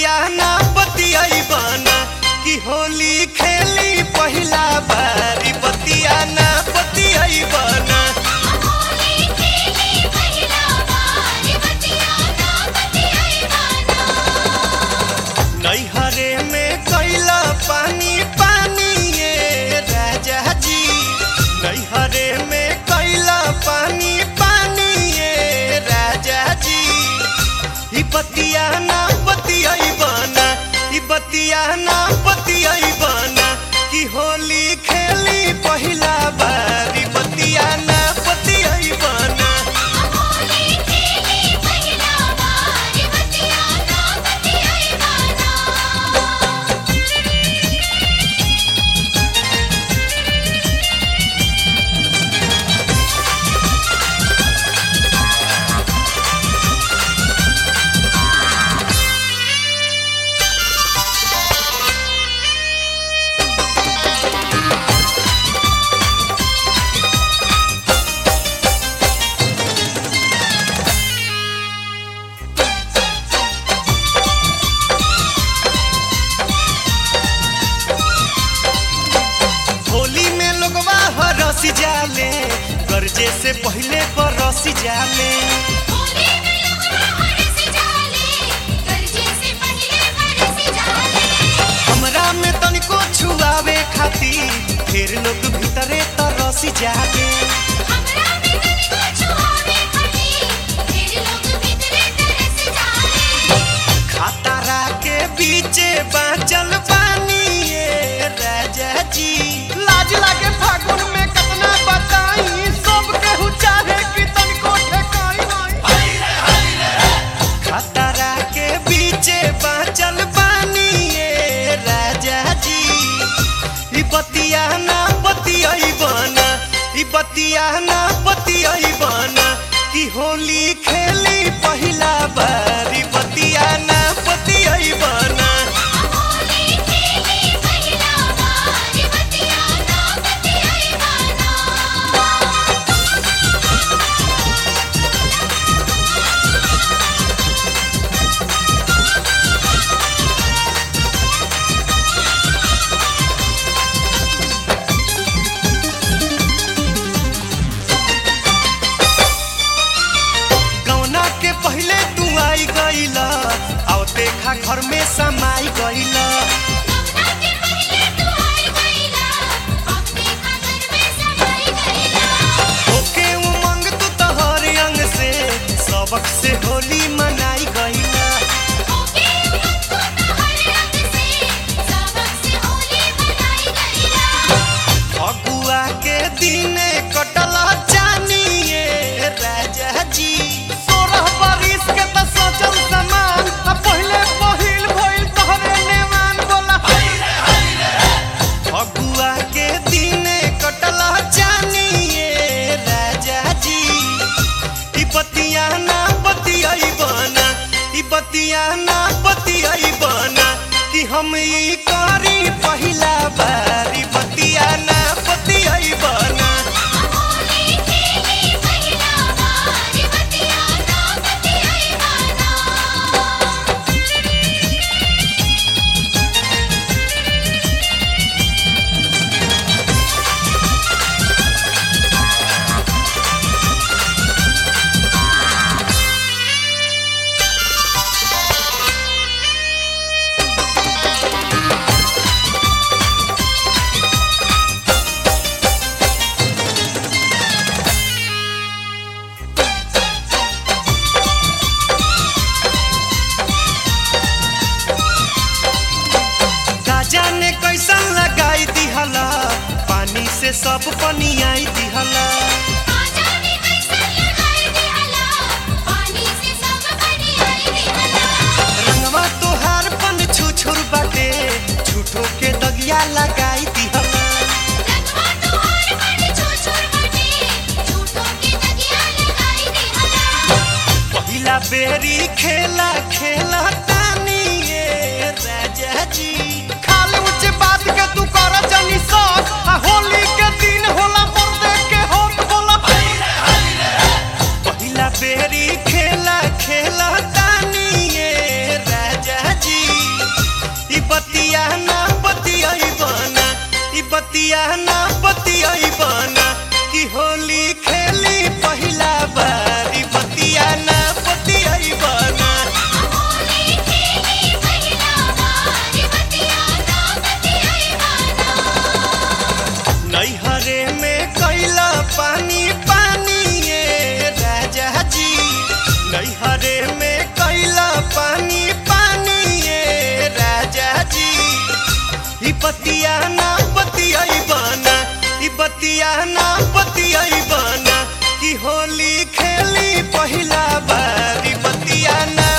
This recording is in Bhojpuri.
बतिया ना बतियाई बना कि होली खेली पहिला बारी बतिया ना बतियाई बना नैहरे में कैला पानी पानी ये राजा जी नैहरे में कैला पानी पानी ये राजा जी ई बतिया ना बतियाई बना ई बतिया ना बतियाई बना कि होली खेली पहिला बारी बतिया ना बतियाई बना रसी जाले गरजे से पहले बरसी जाले हमरा में तनिको छुआवे खातिर फिर लोग भीतरे तरसी जाले खतरा के बीचे बाँचल पानी ये राजा जी लाज लागे फागुन में खतरा के बीचे बाँचल पानी ये राजा जी ई बतिया ना बतियाई बना ई बतिया ना बतियाई बना कि होली खेली पहिला बारी बतिया ना बतियाई बना आओ देखा घर में समाई गईला ओके उमंग तू तोहर अंग से सबक से होली मनाई गईला अगुआ के दिन कटला जानी ये राजा जी 16 बरिस के त सोचल समान पहले पहिल भइल तोहरे नेमान बोला अगुआ के दिन कटला जानी ये राजा जी ई बतिया ना बतियाई बना ई बतिया ना बतियाई बना कि हम ई करी पहिला बारी बतिया ना बतियाई बना जाने कैसन लगाई दिहला पानी से सब पनियाई दिहला रंगवा तोहार पन छुछुर बाटे झूठो के दगिया लगाई दिहला पहिला बेरी खेला खेला तानी ये राजा जी बात के तू कर जानी सब होली के दिन होला मर्दे के होत बोला पहिला बेरी खेला खेला तानी ये राजा जी बतिया ना बतियाई बना कि होली खेली पहिला बारी बतिया ना बतियाई बना नैहरे में कैला पानी पानी ये राजा जी नैहरे में कैला पानी पानी ये राजा जी ई बतिया ना बतियाई बना ई बतिया ना बतियाई बना कि होली खेली पहिला बारी बतिया ना